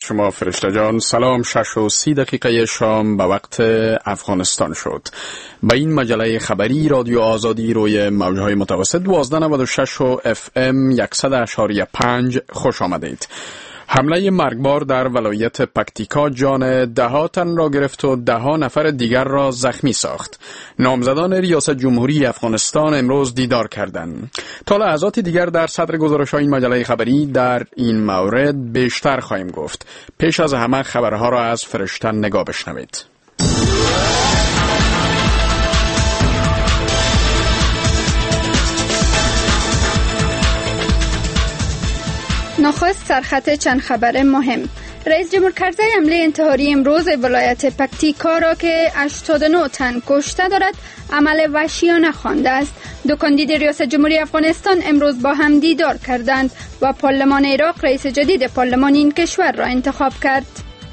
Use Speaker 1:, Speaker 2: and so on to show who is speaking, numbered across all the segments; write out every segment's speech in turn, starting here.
Speaker 1: شما فرشته جان. سلام. 6:30 شام به وقت افغانستان شد. به این مجله خبری رادیو آزادی روی موجهای متوسط 1296 و FM 100.5 خوش آمدید. حمله مرگبار در ولایت پکتیکا جان 10 تن را گرفت و 10 نفر دیگر را زخمی ساخت. نامزدان ریاست جمهوری افغانستان امروز دیدار کردند. تا لحظات دیگر در صدر گزارش‌های این مجله خبری در این مورد بیشتر خواهیم گفت. پیش از همه خبرها را از فرشته نگاه بشنوید.
Speaker 2: نخست سرخط چند خبر مهم. رئیس جمهور کرزی حمله انتحاری امروز ولایت پکتیکا را که 89 تن کشته دارد عمل وحشیانه خوانده است. دو کاندید ریاست جمهوری افغانستان امروز با هم دیدار کردند و پارلمان عراق رئیس جدید پارلمان این کشور را انتخاب کرد.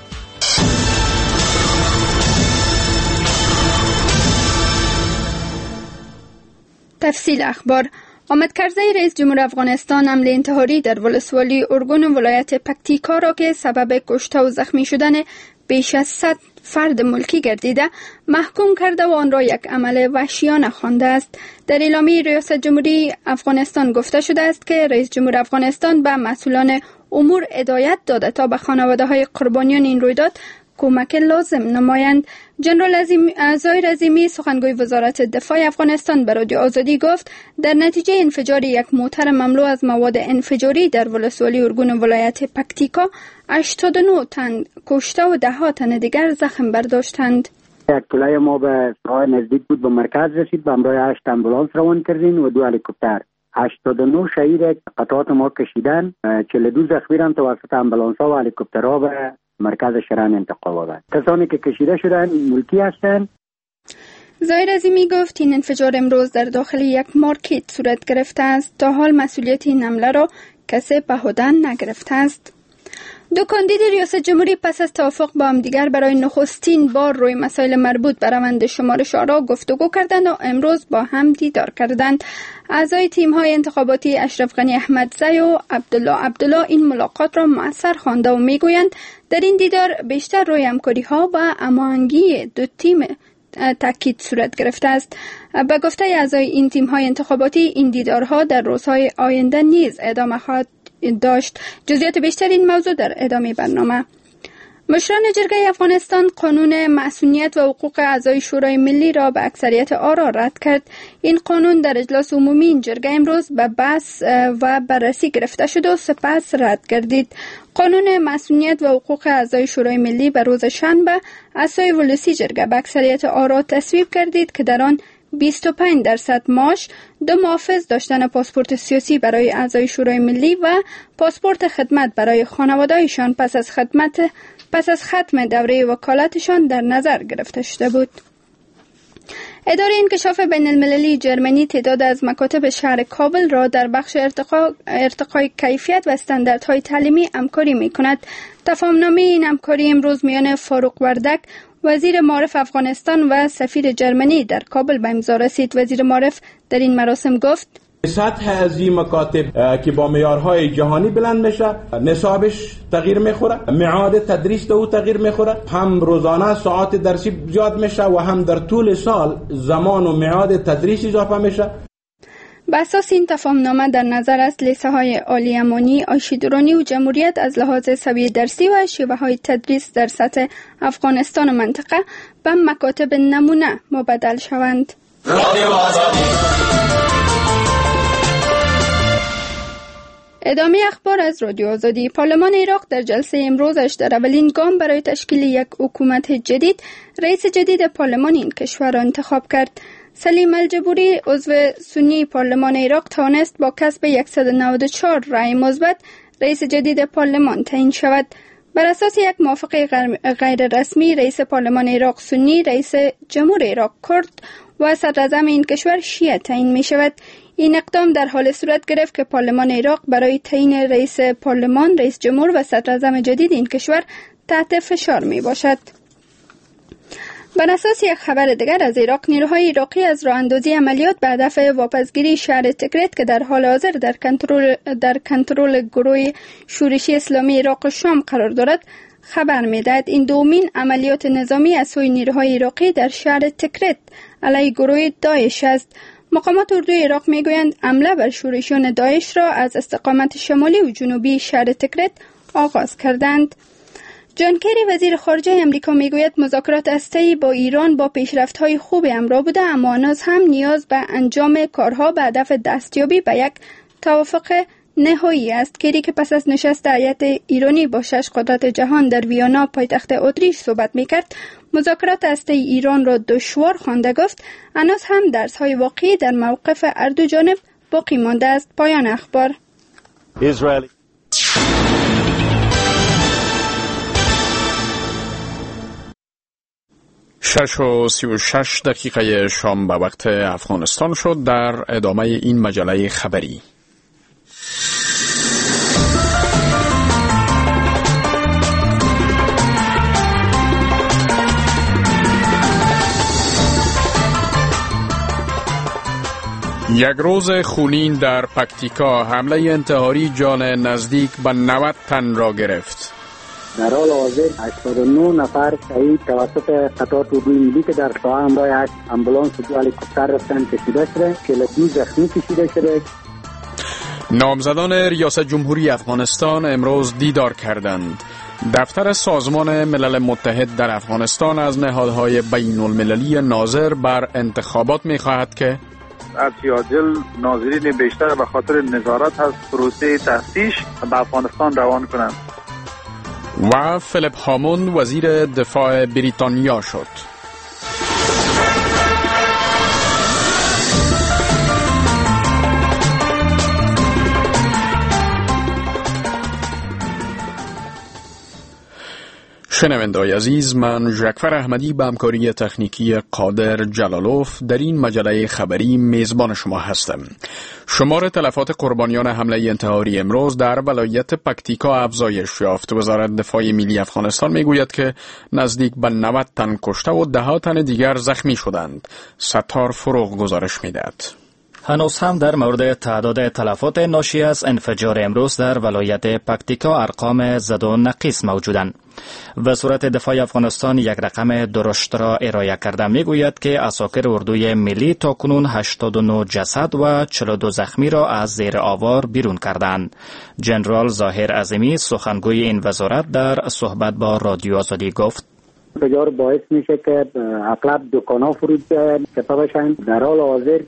Speaker 2: تفصیل اخبار. حامد کرزی رئیس جمهور افغانستان حمله انتحاری در ولسوالی ارگون ولایت پکتیکا را که سبب کشته و زخمی شدن بیش از 100 فرد ملکی گردیده محکوم کرده و آن را یک عمل وحشیانه خوانده است. در اعلامیه ریاست جمهوری افغانستان گفته شده است که رئیس جمهور افغانستان به مسئولان امور هدایت داده تا به خانواده‌های قربانیان این رویداد کمک لازم نمایند. جنرال ظاهر عظیمی سخنگوی وزارت دفاع افغانستان به رادیو آزادی گفت در نتیجه انفجار یک موتر مملو از مواد انفجاری در ولسوالی ارگون ولایت پکتیکا 89 تن کشته و 10 تن دیگر زخم برداشتند.
Speaker 3: یک طلای ما به سرای نزدیک بود، به مرکز رسید، به همراه 8 امبولانس روان کردین و 2 هلیکوپتر. 89 شهید قطعات ما کشیدن، 42 زخمی هم توسط امبولانس ها و هلیکوپترها به مرکز شرن انتقال آورد. کسانی که کشیده شدن ملکی هستند.
Speaker 2: ظاهر عظیمی گفت این انفجار امروز در داخل یک مارکت صورت گرفته است. تا حال مسئولیت این حمله را کسی به عهده نگرفته است. دو کاندید ریاست جمهوری پس از توافق با هم دیگر برای نخستین بار روی مسائل مربوط به روند شمارش آرا گفتگو کردند و امروز با هم دیدار کردند. اعضای تیم‌های انتخاباتی اشرف غنی احمدزی و عبدالله این ملاقات را مؤثر خوانده و میگویند در این دیدار بیشتر روی همکاری‌ها و هماهنگی دو تیم تاکید صورت گرفته است. به گفته اعضای این تیم‌های انتخاباتی این دیدارها در روزهای آینده نیز ادامه خواهد داشت. جزئیات بیشتر این موضوع در ادامه برنامه. مشران جرگه افغانستان قانون مسئولیت و حقوق اعضای شورای ملی را به اکثریت آرا رد کرد. این قانون در اجلاس عمومی این جرگه امروز به بحث و بررسی گرفته شد و سپس رد گردید. قانون مسئولیت و حقوق اعضای شورای ملی به روز شنبه اعضای ولسی جرگه به اکثریت آرا تصویب کردید که در آن 25% معاش، 2 محافظ داشتن پاسپورت سیاسی برای اعضای شورای ملی و پاسپورت خدمت برای خانواده‌ایشان پس از ختم دوره وکالتشان در نظر گرفته شده بود. اداره انکشاف بین المللی جرمنی تعداد از مکاتب شهر کابل را در بخش ارتقای کیفیت و استانداردهای تعلیمی همکاری می‌کند. تفاهم‌نامه این همکاری امروز میان فاروق وردک وزیر معارف افغانستان و سفیر جرمنی در کابل به امضا رسید. وزیر معارف در این مراسم گفت
Speaker 4: سطح از این مکاتب که با معیارهای جهانی بلند میشه، نصابش تغییر میخوره، میعاد تدریس او تغییر میخوره، هم روزانه ساعات درسی زیاد میشه و هم در طول سال زمان و میعاد تدریس اضافه میشه.
Speaker 2: به اساس این تفاهمنامه در نظر است لیسه های عالی امانی، آیشیدرانی و جمهوریت از لحاظ سویه درسی و شیوه های تدریس در سطح افغانستان و منطقه به مکاتب نمونه مبدل شوند. ادامه اخبار از رادیو آزادی. پارلمان عراق در جلسه امروزش در اولین گام برای تشکیل یک حکومت جدید رئیس جدید پارلمان این کشور را انتخاب کرد. سلیم الجبوری عضو سنی پارلمان عراق توانست با کسب 194 رأی مثبت رئیس جدید پارلمان تعیین شود. بر اساس یک موافقه غیر رسمی رئیس پارلمان عراق سنی، رئیس جمهور عراق کرد و صدراعظم این کشور شیعه تعیین می شود. این اقدام در حال صورت گرفت که پارلمان عراق برای تعیین رئیس پارلمان، رئیس جمهور و صدراعظم جدید این کشور تحت فشار می باشد. بر اساس یک خبر دیگر از عراق، نیروهای عراقی از راه اندازی عملیات به هدف واپسگیری شهر تکریت که در حال حاضر در کنترل گروه شورشی اسلامی عراق شام قرار دارد خبر می‌دهد. این دومین عملیات نظامی از سوی نیروهای عراقی در شهر تکریت علیه گروه داعش است. مقامات اردوی عراق میگویند حمله بر شورشیان داعش را از استقامت شمالی و جنوبی شهر تکریت آغاز کردند. جان کری وزیر خارجه امریکا میگوید مذاکرات هسته‌ای با ایران با پیشرفت‌های خوب همراه بوده، اما هنوز هم نیاز به انجام کارها به هدف دستیابی به یک توافق نهایی است. کری که پس از نشست هیئت ایرانی با 6 قدرت جهان در ویانا پایتخت اتریش صحبت میکرد، مذاکرات هسته‌ای ایران را دشوار خوانده گفت هنوز هم درس‌های واقعی در موقف هر دو جانب باقی مانده است. پایان اخبار.
Speaker 1: 6:36 شام به وقت افغانستان شد. در ادامه این مجله خبری یک روز خونین در پکتیکا، حمله انتحاری جان نزدیک به 90 تن را گرفت.
Speaker 3: در حال حاضر 89 نفر شهید توسط قطعات اردوی ملی که در ساحه همراه 8 امبولانس و 2 هلیکوپتر رفتن کشیده شده، 42 زخمی کشیده شده.
Speaker 1: نامزدان ریاست جمهوری افغانستان امروز دیدار کردند. دفتر سازمان ملل متحد در افغانستان از نهادهای بین المللی ناظر بر انتخابات می‌خواهد که
Speaker 5: ارتیاجل ناظرین بیشتر به خاطر نظارت از پروسه تفتیش به افغانستان روان کنند.
Speaker 1: و فیلیپ هاموند وزیر دفاع بریتانیا شد. شنونده‌های عزیز، من ژکفر احمدی به همکاری تکنیکی قادر جلالوف در این مجله خبری میزبان شما هستم. شمار تلفات قربانیان حمله انتحاری امروز در ولایت پکتیکا افزایش یافت. وزارت دفاع ملی افغانستان میگوید که نزدیک به 90 تن کشته و 10 تن دیگر زخمی شدند. ستار فروغ گزارش میدهد.
Speaker 6: هنوز هم در مورد تعداد تلفات ناشی از انفجار امروز در ولایت پکتیکا ارقام زد و نقیص موجودند. وزارت دفاع افغانستان یک رقم درشت را ارائه کرده میگوید که عساکر اردوی ملی تاکنون 89 جسد و 42 زخمی را از زیر آوار بیرون کردند. جنرال ظاهر عظیمی سخنگوی این وزارت در صحبت با رادیو آزادی گفت
Speaker 3: انفجار باعث میشه که اغلب دکان‌ها فرود چپه بشن. در حال حاضر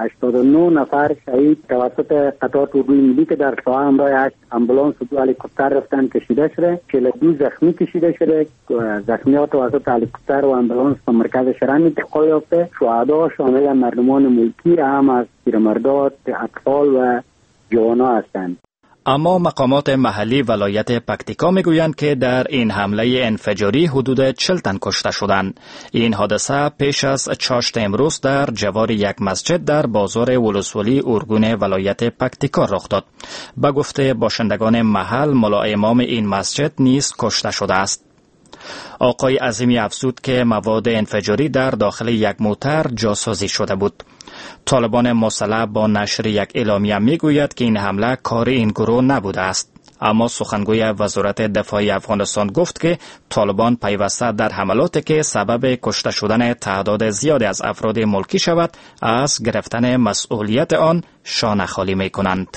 Speaker 3: 89 نفر شهید توسط قطعات اردوی ملی که در ساحه همراه 8 امبولانس و 2 هلیکوپتر رفتن کشیده شده، 42 زخمی کشیده شده. زخمیات توسط هلیکوپتر و امبولانس به مرکز شرم انتقال یافته. شهدا شامل مردمان ملکی هم از پیرمردان، اطفال و جوانان هستند.
Speaker 6: اما مقامات محلی ولایت پکتیکا میگویند که در این حمله انفجاری حدود 40 تن کشته شدند. این حادثه پیش از چاشت امروز در جوار یک مسجد در بازار ولسوالی اورگون ولایت پکتیکا رخ داد. به گفته باشندگان محل، ملا امام این مسجد نیز کشته شده است. آقای عظیمی افزود که مواد انفجاری در داخل یک موتر جاسازی شده بود. طالبان مسلح با نشر یک اعلامیه میگوید که این حمله کار این گروه نبوده است. اما سخنگوی وزارت دفاع افغانستان گفت که طالبان پیوسته در حملاتی که سبب کشته شدن تعداد زیادی از افراد ملکی شود از گرفتن مسئولیت آن شانه خالی می کنند.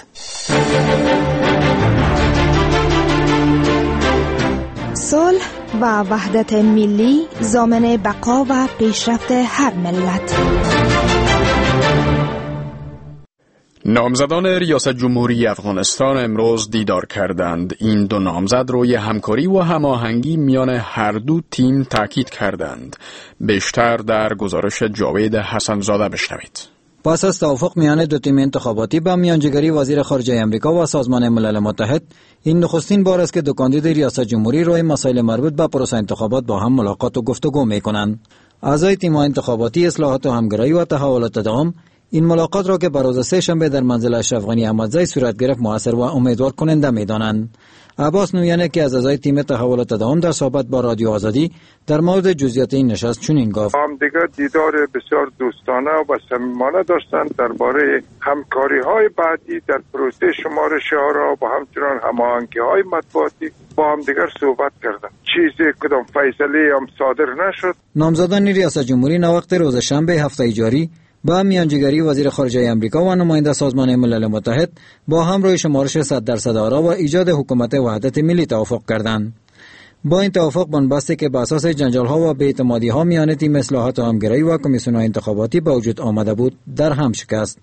Speaker 7: صلح و وحدت ملی ضامن بقا و پیشرفت هر ملت.
Speaker 1: نامزدان ریاست جمهوری افغانستان امروز دیدار کردند. این دو نامزد روی همکاری و هماهنگی میان هر دو تیم تاکید کردند. بیشتر در گزارش جاوید حسنزاده بشنوید.
Speaker 8: پس از توافق میان دو تیم انتخاباتی با میانجیگری وزیر خارجه امریکا و سازمان ملل متحد، این نخستین بار است که دو کاندید ریاست جمهوری روی مسائل مربوط به پروسه انتخابات با هم ملاقات و گفتگو میکنند. اعضای تیم انتخاباتی اصلاحات و همگرایی و تحولات دام این ملاقات را که بر روز سه‌شنبه در منزل اشرف غنی احمدزی صورت گرفت موثر و امیدوار کننده می‌دانند. عباس نویانه که از اعضای تیم تحولات تداوم در صحبت با رادیو آزادی در مورد جزئیات این نشست چنین گفت:
Speaker 9: هم دیگر دیدار بسیار دوستانه و صمیمانه داشتند درباره همکاری‌های بعدی در پروسه شمارش آرا و همچنین هماهنگی‌های مطبوعاتی با هم دیگر صحبت کردند. چیزی کدام فیصله هم صادر نشد.
Speaker 8: نامزدان ریاست جمهوری نوقت روز شنبه هفته جاری با میانجیگری وزیر خارجه آمریکا و نماینده سازمان ملل متحد با هم روی شمارش 100% آرا و ایجاد حکومت وحدت ملی توافق کردند. با این توافق بنبستی که بر اساس جنجال‌ها و بی‌اعتمادی‌ها میان تیم اصلاحات و همگرایی و کمیسیون انتخاباتی به وجود آمده بود در هم شکست.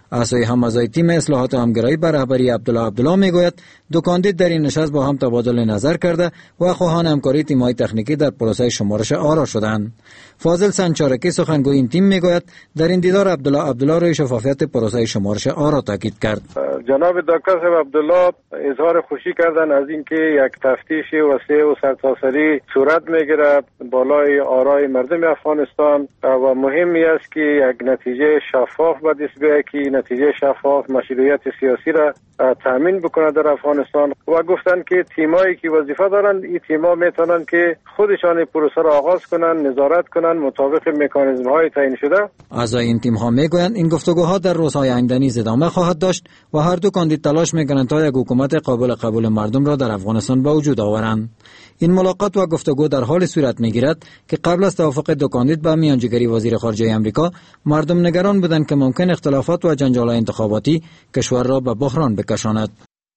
Speaker 8: اعضای تیم اصلاحات و همگرایی بر رهبری عبدالله میگوید دو کاندید در این نشست با هم تبادل نظر کرده و خواهان همکاری تیم‌های تکنیکی در پروسه شمارش آرا شدند. فاضل سنچارکی سخنگوی این تیم میگوید در این دیدار عبدالله روی شفافیت پروسه شمارش آرا تاکید کرد.
Speaker 9: جناب دکتر عبدالله اظهار خوشی کردند از اینکه یک تفتیش وسیع و سرتاسری صورت میگیرد بالای آرای مردم افغانستان و مهمی است که یک نتیجه شفاف به دست بیاید که نتیجه شفاف مشروعیت سیاسی را تامین بکنه در افغانستان و گفتند که تیمایی که وظیفه دارند این تیم‌ها میتونن که خودشان پروسه را آغاز کنند، نظارت کنند مطابق مکانیزم‌های تعیین شده.
Speaker 8: اعضای این تیم‌ها میگویند این گفتگوها در روزهای آینده نیز ادامه خواهد داشت و هر دو کاندید تلاش میکنند تا یک حکومت قابل مردم را در افغانستان به وجود آورند. این ملاقات و گفتگو در حال صورت میگیرد که قبل از توافق دو کاندید با میانجیگری وزیر خارجه آمریکا مردم نگران بودند که ممکن اختلافات و جنجال‌های انتخاباتی کشور را به بحران بکشاند.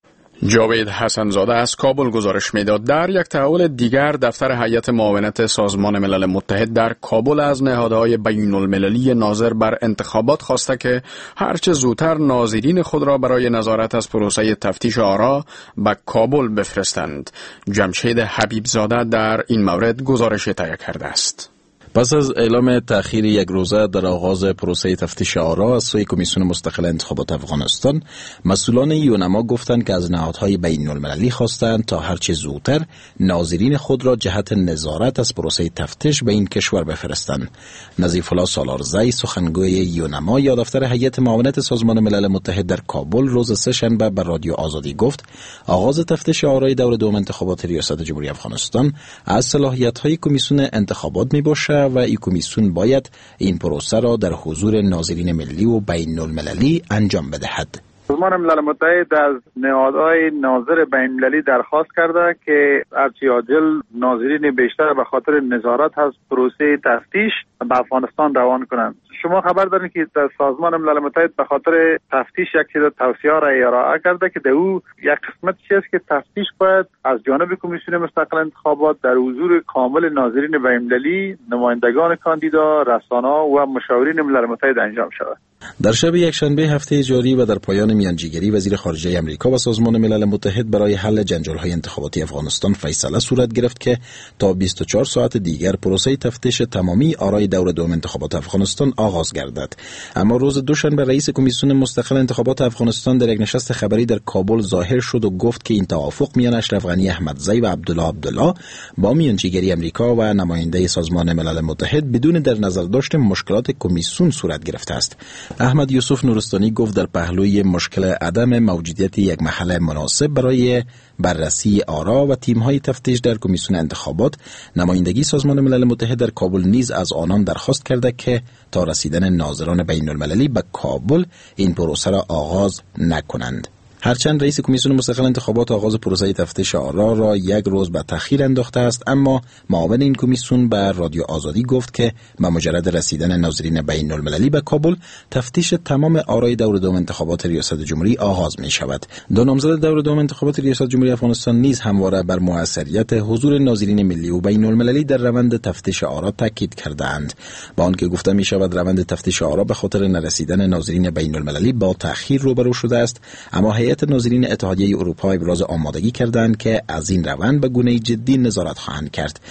Speaker 1: جاوید حسن‌زاده از کابل گزارش میداد. در یک تحول دیگر دفتر هیئت معاونت سازمان ملل متحد در کابل از نهادهای بین‌المللی ناظر بر انتخابات خواسته که هرچه زودتر ناظرین خود را برای نظارت از پروسه تفتیش آرا به کابل بفرستند. جمشید حبیبزاده در این مورد گزارش تهیه کرده است.
Speaker 10: پس از اعلام تأخیر یک روزه در آغاز پروسه تفتیش آرا از سوی کمیسیون مستقل انتخابات افغانستان، مسئولان یونما گفتند که از نهادهای بین‌المللی خواستند تا هرچه زودتر ناظرین خود را جهت نظارت از پروسه تفتیش به این کشور بفرستند. نظیف الله سالارزی سخنگوی یونما یا دفتر هیئت معاونت سازمان ملل متحد در کابل روز سه‌شنبه بر رادیو آزادی گفت آغاز تفتیش آرای دور دوم انتخابات ریاست جمهوری افغانستان از صلاحیت‌های کمیسیون انتخابات میباشد و این کمیسیون باید این پروسه را در حضور ناظرین ملی و بین المللی انجام بدهد.
Speaker 5: سازمان ملل متحد از نهادهای ناظر بین المللی درخواست کرده که هرچی عاجل ناظرین بیشتر به خاطر نظارت از پروسه تفتیش به افغانستان روان کنند. شما خبر دارید که در سازمان ملل متحد به خاطر تفتیش یک سری توصیه را ارائه کرده که در او یک قسمت است که تفتیش باید از جانب کمیسیون مستقل انتخابات در حضور کامل ناظرین بین المللی، نمایندگان کاندیدا، رسانه‌ها و مشاورین ملل متحد انجام شود.
Speaker 10: در شب یکشنبه هفته جاری و در پایان میانجیگری وزیر خارجه آمریکا و سازمان ملل متحد برای حل جنجال‌های انتخاباتی افغانستان فیصله صورت گرفت که تا 24 ساعت دیگر پروسه تفتیش تمامی آرای دور دوم انتخابات افغانستان آغاز گردد. اما روز دوشنبه رئیس کمیسیون مستقل انتخابات افغانستان در یک نشست خبری در کابل ظاهر شد و گفت که این توافق میان اشرف غنی احمدزی و عبدالله با میانجیگری آمریکا و نماینده سازمان ملل متحد بدون در نظر داشت مشکلات کمیسیون صورت گرفته است. احمد یوسف نورستانی گفت در پهلوی مشکل عدم موجودیت یک محل مناسب برای بررسی آرا و تیم‌های تفتیش در کمیسیون انتخابات، نمایندگی سازمان ملل متحد در کابل نیز از آنان درخواست کرده که تا رسیدن ناظران بین‌المللی به کابل این پروسه را آغاز نکنند. هرچند رئیس کمیسیون مستقل انتخابات آغاز پروسه تفتیش آرا را یک روز به تأخیر انداخته است، اما معاون این کمیسیون به رادیو آزادی گفت که با مجرد رسیدن ناظرین بین المللی به کابل تفتیش تمام آرای دور دوم انتخابات ریاست جمهوری آغاز می شود. دو نامزد دور دوم انتخابات ریاست جمهوری افغانستان نیز همواره بر موثریت حضور ناظرین ملی و بین المللی در روند تفتیش آرا تاکید کردند. با آنکه گفته می شود روند تفتیش آرا به خاطر نرسیدن ناظرین بین المللی با تأخیر روبرو شده است، اما هیئت ناظرین اتحادیه اروپا ابراز آمادگی کردند که از این روند به گونه جدی نظارت خواهند کرد.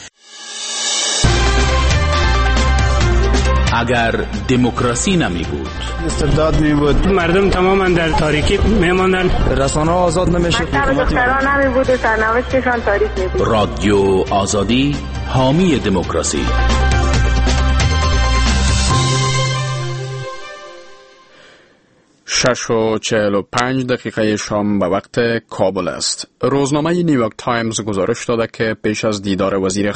Speaker 11: اگر دموکراسی نمی بود،
Speaker 12: استبداد می بود، مردم تماما در تاریکی می ماندند،
Speaker 13: رسانه‌ها آزاد نمیشد،
Speaker 14: حکومت نمی بود و سرنوشتشان تاریک می بود.
Speaker 11: رادیو آزادی حامی دموکراسی.
Speaker 1: 6:45 شام به وقت کابل است. روزنامه نیویورک تایمز گزارش داده که پیش از دیدار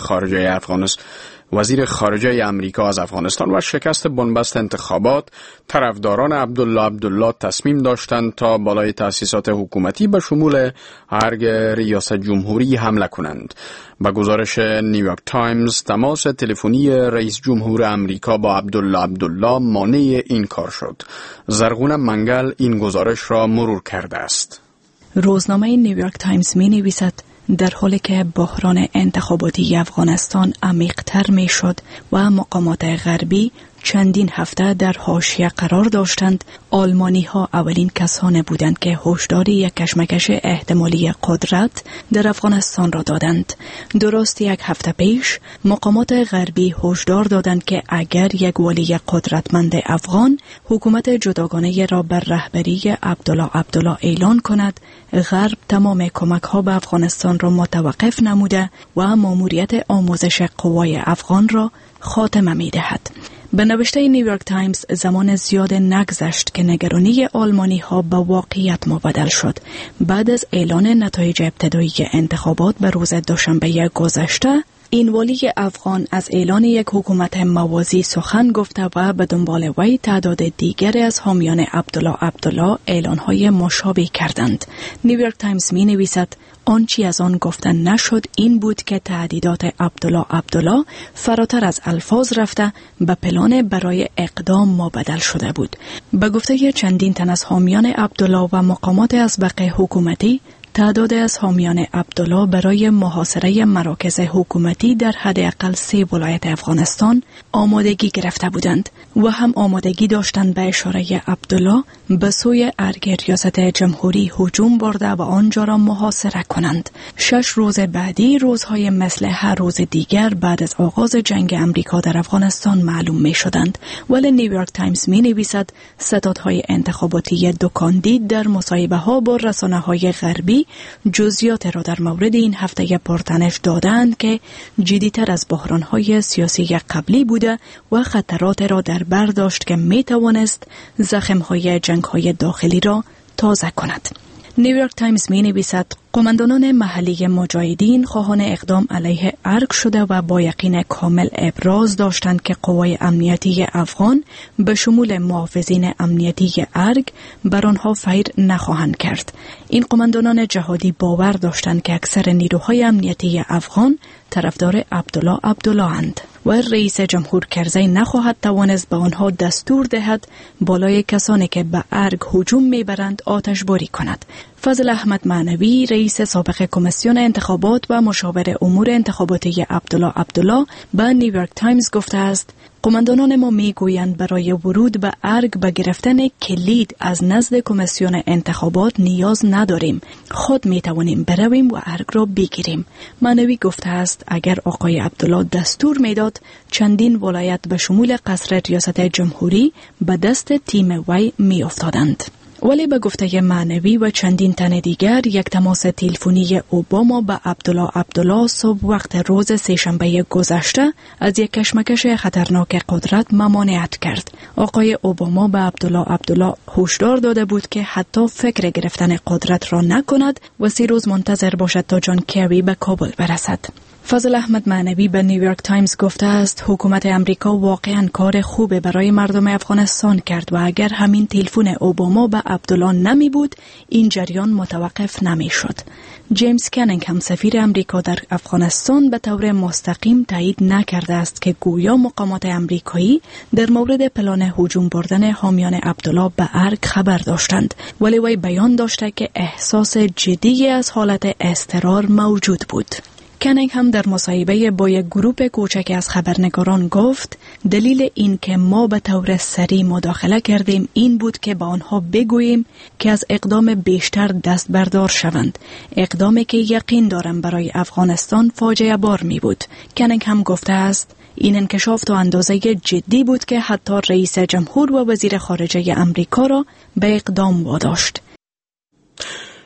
Speaker 1: وزیر خارجه امریکا از افغانستان و شکست بنبست انتخابات، طرفداران عبدالله تصمیم داشتند تا بالای تأسیسات حکومتی به شمول ارگ ریاست جمهوری حمله کنند. به گزارش نیویورک تایمز، تماس تلفنی رئیس جمهور امریکا با عبدالله مانع این کار شد. زرغون منگل این گزارش را مرور کرده است.
Speaker 13: روزنامه نیویورک تایمز می نویسد در حالی که بحران انتخاباتی افغانستان عمیق‌تر می‌شد و مقامات غربی چندین هفته در حاشیه قرار داشتند، آلمانی‌ها اولین کسانی بودند که هشداری یک کشمکش احتمالی قدرت در افغانستان را دادند. درست یک هفته پیش مقامات غربی هشدار دادند که اگر یک ولی قدرتمند افغان حکومت جداگانه را بر رهبری عبدالله اعلان کند، غرب تمام کمک‌ها به افغانستان را متوقف نموده و ماموریت آموزش قوای افغان را خاتمه می‌دهد. به نوشته نیویورک تایمز، زمان زیاد نگذشت که نگرانی آلمانی ها به واقعیت مبدل شد. بعد از اعلان نتایج ابتدایی انتخابات به روز دوشنبه گذشته، این ولی افغان از اعلان یک حکومت موازی سخن گفته و به دنبال وی تعداد دیگر از حامیان عبدالله اعلانهای مشابه کردند. نیویورک تایمز می نویسد آنچه از آن گفتن نشد این بود که تهدیدات عبدالله فراتر از الفاظ رفته به پلان برای اقدام مبدل شده بود. به گفته چندین تن از حامیان عبدالله و مقامات اسبق حکومتی، تعداد از حامیان عبدالله برای محاصره مراکز حکومتی در حداقل 3 ولایت افغانستان آمادگی گرفته بودند و هم آمادگی داشتند به اشاره عبدالله به سوی ارگ ریاست جمهوری هجوم برده و آنجا را محاصره کنند. 6 روز بعدی روزهای مثل هر روز دیگر بعد از آغاز جنگ امریکا در افغانستان معلوم می شدند. ولی نیویورک تایمز می نویسد ستادهای انتخاباتی دو کاندید در مصاحبه ها با رسانه های غربی جزئیات را در مورد این هفته پرتنش دادند که جدی‌تر از بحران‌های سیاسی قبلی بوده و خطرات را در بر داشت که می‌توانست زخم‌های جنگ‌های داخلی را تازه کند. نیویورک تایمز می نویسد قماندانان محلی مجاهدین خواهان اقدام علیه ارگ شده و با یقین کامل ابراز داشتند که قوای امنیتی افغان به شمول محافظین امنیتی ارگ بر آنها فیر نخواهند کرد. این قماندانان جهادی باور داشتند که اکثر نیروهای امنیتی افغان طرفدار عبدالله اند و رئیس جمهور کرزی نخواهد توانست به آنها دستور دهد بالای کسانی که به ارگ هجوم میبرند آتشباری کند. فضل احمد معنوی، رئیس سابق کمیسیون انتخابات و مشاور امور انتخاباتی عبدالله به نیویورک تایمز گفته است قماندانان ما میگویند برای ورود به ارگ به گرفتن کلید از نزد کمیسیون انتخابات نیاز نداریم، خود میتوانیم برویم و ارگ را بگیریم. معنوی گفته است اگر آقای عبدالله دستور میداد چندین ولایت به شمول قصر ریاست جمهوری به دست تیم وی میافتادند. ولی به گفته معنوی و چندین تن دیگر یک تماس تلفنی اوباما به عبدالله صبح وقت روز سه‌شنبه گذشته از یک کشمکش خطرناک قدرت ممانعت کرد. آقای اوباما به عبدالله هشدار داده بود که حتی فکر گرفتن قدرت را نکند و 3 روز منتظر باشد تا جان کری به کابل برسد. فضل احمد معنوی به نیویورک تایمز گفته است حکومت امریکا واقعاً کار خوبی برای مردم افغانستان کرد و اگر همین تلفن اوباما به عبدالله نمی بود این جریان متوقف نمی شد. جیمز کنینگهم سفیر امریکا در افغانستان به طور مستقیم تایید نکرده است که گویا مقامات امریکایی در مورد پلان هجوم بردن حامیان عبدالله به ارگ خبر داشتند، ولی وی بیان داشته که احساس جدی از حالت اضطرار موجود بود. کنینگهم در مصاحبه با یک گروه کوچک از خبرنگاران گفت دلیل این که ما به طور سریع مداخله کردیم این بود که با آنها بگوییم که از اقدام بیشتر دست بردار شوند، اقدامی که یقین دارم برای افغانستان فاجعه بار می بود. کنینگهم گفته است این انکشاف تا اندازه جدی بود که حتی رئیس جمهور و وزیر خارجه امریکا را به اقدام واداشت.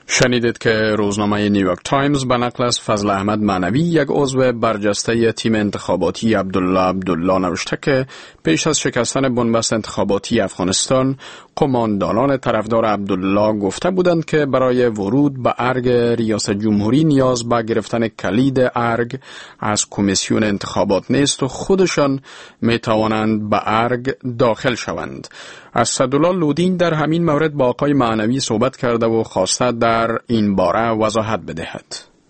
Speaker 1: شنیدید که روزنامه نیویورک تایمز به نقل از فضل احمد معنوی، یک عضو برجسته تیم انتخاباتی عبدالله نوشته که پیش از شکستن بنبست انتخاباتی افغانستان، قماندانان طرفدار عبدالله گفته بودند که برای ورود به ارگ ریاست جمهوری نیاز به گرفتن کلید ارگ از کمیسیون انتخابات نیست و خودشان می توانند به ارگ داخل شوند. اسدالله لودین در همین مورد با آقای معنوی صحبت کرده و خواسته در این باره وضاحت بدهد.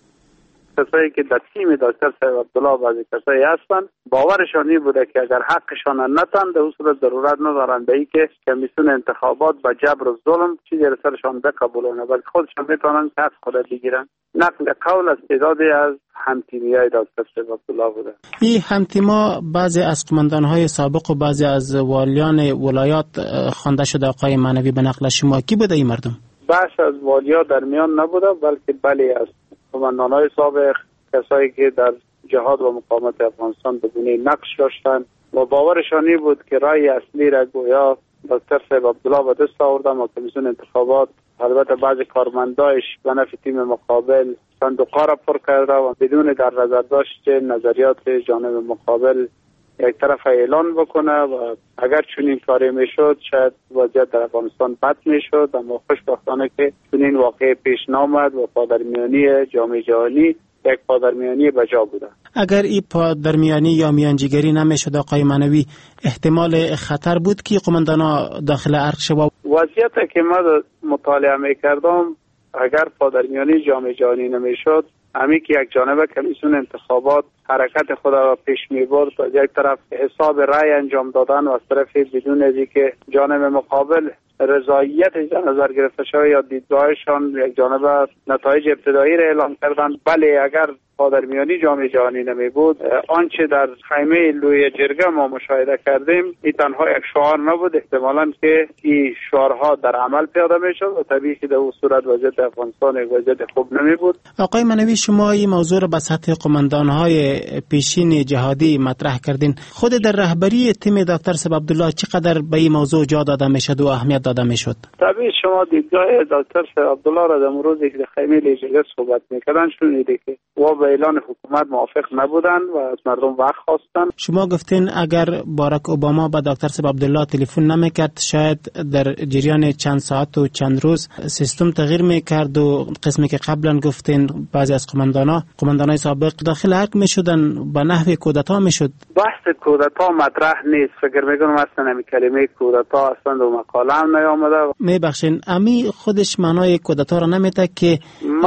Speaker 5: کسایی که در تیم دکتر صاحب عبدالله بعضی کسایی هستند، باورشان این بوده که اگر حقشان نتند در صورت ضرورت ندارند به این که کمیسیون انتخابات با جبر و ظلم چیزی را سرشان بقبولانه، بلکه خودشان میتونند حق خود بگیرند. نقل قول از تعدادی از همتیمیای دکتر صاحب عبدالله بوده.
Speaker 15: این همتیما بعضی از قماندانهای سابق و بعضی از والیان ولایات خوانده شده. آقای معنوی به نقل شما کی بوده این مردم؟
Speaker 5: بحث از والیا در میان نبوده، بلکه بله از قماندانهای سابق، کسایی که در جهاد و مقاومت افغانستان به گونه نقش داشتند و باورشان این بود که رای اصلی را گویا دکتر صاحب عبدالله به دست آوردن و کمیسیون انتخابات البته بعضی کارمندایش به نفع تیم مقابل صندوقها را پر کرده و بدون در نظر داشت نظریات جانب مقابل یک طرف اعلان بکنه و اگر چنین کاری میشد شاید وضعیت در افغانستان بد میشد، اما خوشبختانه که چنین واقعه پیش نامد و پادرمیانی جامعه جهانی یک پادرمیانی بجا بوده.
Speaker 15: اگر این پادرمیانی یا میانجیگری نمیشد آقای معنوی، احتمال خطر بود که قماندانا داخل ارگ شود.
Speaker 5: وضعیت که من مطالعه میکردم اگر پادرمیانی جامعه جهانی نمیشد، همین که یک جانبه کمیسیون انتخابات حرکت خود را پیش میبرد و یک طرف حساب رای انجام دادن و از طرف بدون از اینکه جانب مقابل رضایت در نظر گرفته شده یا دیدگاهشان یک جانبه نتایج ابتدایی را اعلام کردن. بله اگر پادرمیانی جامعه جهانی نمی بود، آنچه در خیمه لوی جرگه ما مشاهده کردیم این تنها یک شعار نبود، احتمالاً که این شعارها در عمل پیاده میشد و طبیعی که در اون صورت وضعیت افغانستان یک وضعیت خوب نمی بود.
Speaker 15: آقای معنوی شما این موضوع را به سطح قماندانهای پیشین جهادی مطرح کردین. خود در رهبری تیم دکتر صاحب عبدالله چقدر به این موضوع جا داده میشد و اهمیت داده میشد؟
Speaker 5: طبیعی شما دیدگاه دکتر صاحب عبدالله را در مورد که خیمه لوی جرگه صحبت میکردن شنیده که و اعلان حکومت موافق نبودن و از مردم وقت خواستن.
Speaker 15: شما گفتین اگر باراک اوباما با دکتر صاحب عبدالله تلفن نمیکرد شاید در جریان چند ساعت و چند روز سیستم تغییر میکرد و قسمی که قبلا گفتین بعضی از قماندانای سابق داخل ارگ میشدن با نحو کودتا میشد.
Speaker 5: بحث کودتا مطرح نیست. فکر میکنم اصلا همین کلمه کودتا اصلا در مقاله هم نیامده.
Speaker 15: میبخشین امی خودش معنای کودتا را نمیده که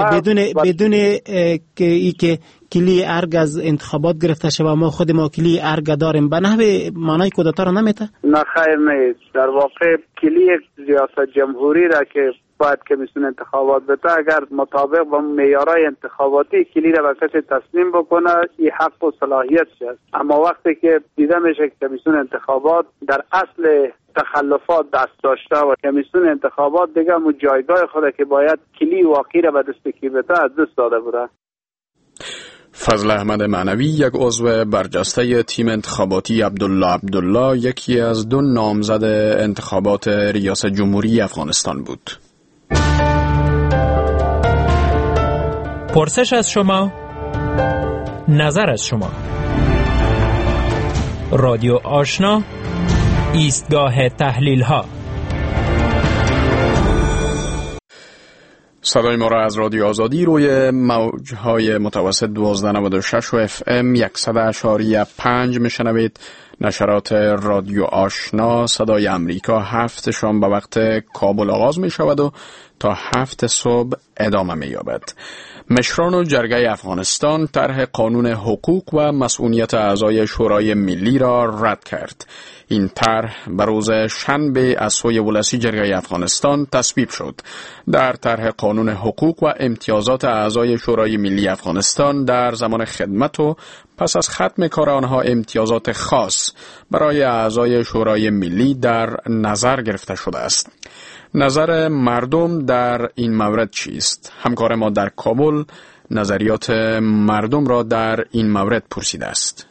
Speaker 15: بدون که کلی ارگ از انتخابات گرفته شده و ما خود ما کلی ارگ داریم به نحو معنای کودتا را نمیده؟
Speaker 5: نه خیر نیست. در واقع کلی ریاست جمهوری را که باید کمیسیون انتخابات بده اگر مطابق با معیارهای انتخاباتی کلی را به کسی تسلیم بکنه این حق و صلاحیت است. اما وقتی که دیده میشه که کمیسیون انتخابات در اصل تخلفات دست داشته و کمیسیون انتخابات دیگه مو جایگاه خود که باید کلی واقعی را به دست کی بده از دست داده بوده.
Speaker 1: فضل احمد معنوی، یک عضو برجسته تیم انتخاباتی عبدالله یکی از دو نامزد انتخابات ریاست جمهوری افغانستان بود.
Speaker 16: پرسش از شما، نظر از شما. رادیو آشنا، ایستگاه تحلیل ها.
Speaker 1: صدای ما را از رادیو آزادی روی موجهای متوسط 1296 و FM 100.5 میشنوید. نشرات رادیو آشنا صدای امریکا 7 شام به وقت کابل آغاز می شود و تا 7 صبح ادامه می یابد. مشران و جرگه افغانستان طرح قانون حقوق و مسئولیت اعضای شورای ملی را رد کرد. این طرح به روز شنبه از سوی ولسی جرگه افغانستان تصویب شد. در طرح قانون حقوق و امتیازات اعضای شورای ملی افغانستان در زمان خدمت و پس از ختم کار آنها امتیازات خاص برای اعضای شورای ملی در نظر گرفته شده است. نظر مردم در این مورد چیست؟ همکار ما در کابل نظریات مردم را در این مورد پرسیده است.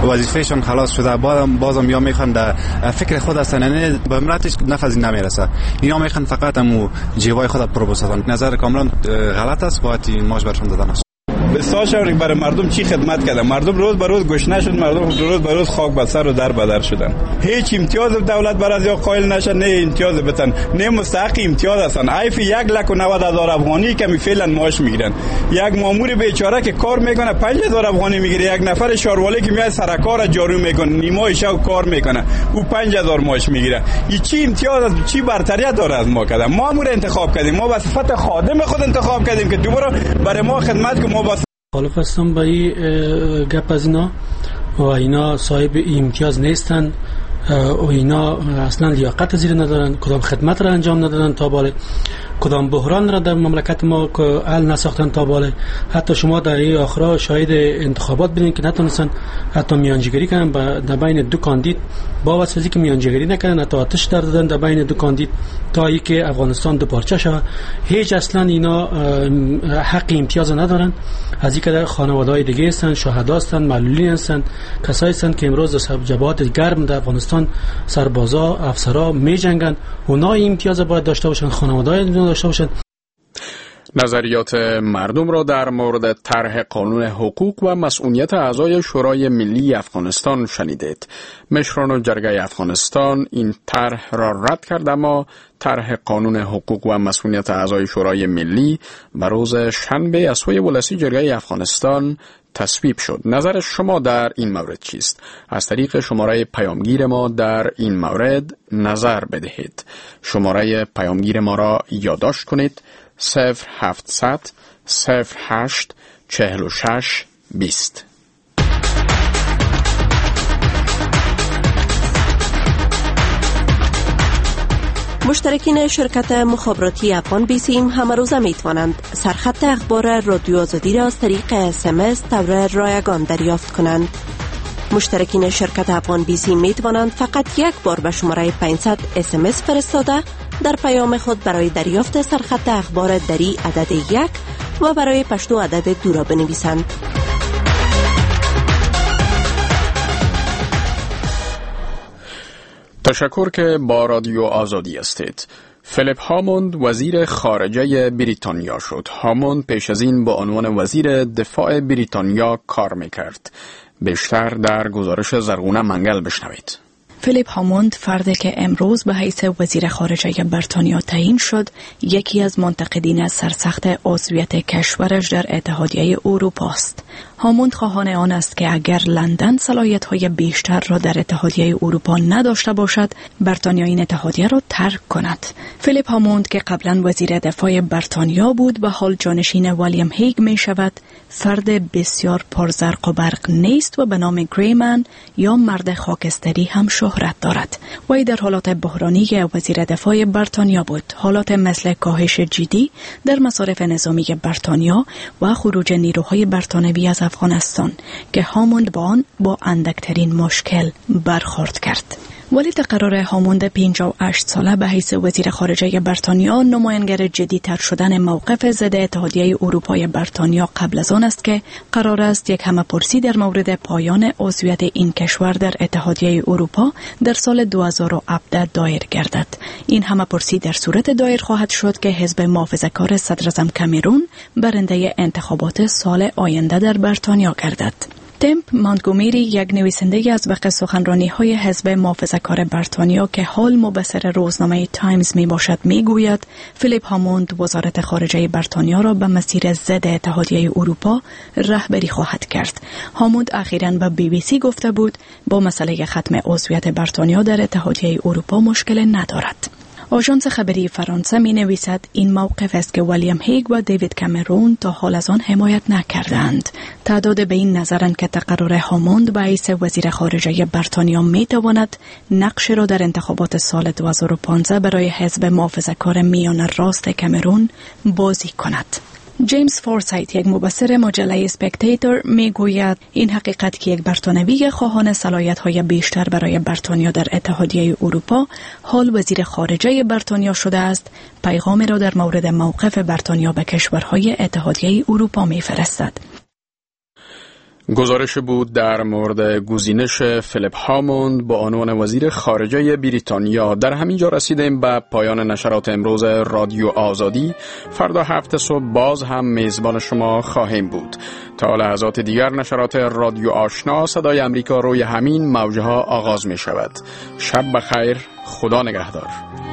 Speaker 17: وظیفهشون خلاص شده، بازم یا میخوان در فکر خود هستن، یعنی به امراتش نفذی نمیرسه. اینا میخوان فقط همو جیبای خود پر بسازن. نظر کاملا غلط است، باید ماش برشون دادن است.
Speaker 4: ساشا برای مردم چی خدمت کردن؟ مردم روز به روز گشنه شد، مردم روز به روز خاک بر سر و در بدر شدن. هیچ امتیاز دولت بر از یا قائل نشه، نه امتیاز بتن، نه مستحق امتیاز هستن. عیف 1,90,000 افغانی که فعلا معاش میگیرن. یک مامور بیچاره که کار میکنه 5,000 افغانی میگیره. یک نفر شاروالی که میاد سرکار جارو میکنه، نیمای شب کار میکنه، او 5,000 معاش میگیره. این چی امتیاز، چی برتری داره از ما کردن؟ مامور انتخاب کردیم، ما به صفت خادم خود انتخاب کردیم که دوباره برای ما خدمت کنه. ما
Speaker 18: مخالف هستم با این گپ از اینا و اینا صاحب امتیاز نیستن و اینا اصلا لیاقت زیر ندارن، کدام خدمت را انجام ندادن تا باله، کدام بحران را در مملکت ما که حل نساختن تا باله. حتی شما در این آخرا شاهد انتخابات بودین که نتونستن حتی میانجیگری کنن در بین دو کاندید، با واسه که میانجیگری نکردن، حتی آتش در دادن در بین دو کاندید تا ای که افغانستان دو پارچه شود. هیچ اصلا اینا حق امتیاز ندارن. از اینکه در خانواده‌های دیگه هستن، شهدا هستن، معلولین هستن، کسایی هستن که امروز در جبهات گرم در افغانستان سربازا افسرا می جنگن، اونا امتیاز باید داشته باشن، خانواده‌های داشته باشن.
Speaker 1: نظریات مردم را در مورد طرح قانون حقوق و مسئولیت اعضای شورای ملی افغانستان شنیدید. مشران جرگه افغانستان این طرح را رد کرد، اما طرح قانون حقوق و مسئولیت اعضای شورای ملی بر روز شنبه از سوی ولسی جرگه افغانستان تصویب شد. نظر شما در این مورد چیست؟ از طریق شماره پیامگیر ما در این مورد نظر بدهید. شماره پیامگیر ما را یادداشت کنید: 0700 08 46 20.
Speaker 19: مشترکین شرکت مخابراتی افغان بیسیم همه روزه می توانند سرخط اخبار رادیو آزادی را از طریق SMS طور رایگان دریافت کنند. مشترکین شرکت افغان بیسیم می توانند فقط یک بار به شماره 500 SMS فرستاده در پیام خود برای دریافت سرخط اخبار دری عدد 1 و برای پشتو عدد 2 را بنویسند.
Speaker 1: تشکر که با رادیو آزادی هستید. فیلیپ هاموند وزیر خارجه بریتانیا شد. هاموند پیش از این با عنوان وزیر دفاع بریتانیا کار میکرد. بیشتر در گزارش زرغونه منگل بشنوید.
Speaker 13: فیلیپ هاموند، فردی که امروز به حیث وزیر خارجه بریتانیا تعیین شد، یکی از منتقدین سرسخت عضویت کشورش در اتحادیه اروپا است. هاموند خواهان آن است که اگر لندن صلاحیت‌های بیشتر را در اتحادیه اروپا نداشته باشد، بریتانیا این اتحادیه را ترک کند. فیلیپ هاموند که قبلا وزیر دفاع بریتانیا بود و حال جانشین ویلیام هیگ می شود، فرد بسیار پرزرق و برق نیست و به نام گریمن یا مرد خاکستری هم شهرت دارد. وی در حالات بحرانی وزیر دفاع بریتانیا بود. حالات مثل کاهش جدی در مصارف نظامی بریتانیا و خروج نیروهای بریتانوی از افغانستان که هاموند با آن با اندکترین مشکل برخورد کرد. ولی تقرار هاموند 58 ساله به حیث وزیر خارجه بریتانیا نماینگر جدی‌تر شدن موقف ضد اتحادیه اروپای بریتانیا قبل از آن است که قرار است یک همه‌پرسی در مورد پایان عضویت این کشور در اتحادیه اروپا در سال 2017 دایر گردد. این همه‌پرسی در صورت دایر خواهد شد که حزب محافظه‌کار صدراعظم کامرون برنده انتخابات سال آینده در بریتانیا گردد. تمپ مانتگومری، یک نویسنده از وقت سخنرانی‌های حزب محافظه‌کار بریتانیا که حال مبصر روزنامه تایمز میباشد، میگوید فیلیپ هاموند وزارت خارجه بریتانیا را به مسیر ضد اتحادیه اروپا رهبری خواهد کرد. هاموند اخیراً به BBC گفته بود با مسئله ختم عضویت بریتانیا در اتحادیه اروپا مشکل ندارد. آژانس خبری فرانسه می نویسد این موقف است که ویلیام هیگ و دیوید کامرون تا حال از آن حمایت نکردند. تعداد به این نظرند که تقرر هاموند به حیث وزیر خارجه بریتانیا می تواند نقش را در انتخابات سال 2015 برای حزب محافظه‌کار میان راست کامرون بازی کند. جیمز فورسایت، یک مبصر مجله اسپکتیتور، می گوید این حقیقت که یک بریتانوی خواهان صلاحیت‌های بیشتر برای بریتانیا در اتحادیه اروپا حال وزیر خارجه بریتانیا شده است، پیغامی را در مورد موقف بریتانیا به کشورهای اتحادیه اروپا می فرستد.
Speaker 1: گزارش بود در مورد گزینش فیلیپ هاموند با عنوان وزیر خارجه بریتانیا. در همین جا رسیدیم به پایان نشرات امروز رادیو آزادی. فردا 7 صبح باز هم میزبان شما خواهیم بود. تا لحظات دیگر نشرات رادیو آشنا صدای امریکا روی همین موجها آغاز می شود. شب بخیر، خدا نگهدار.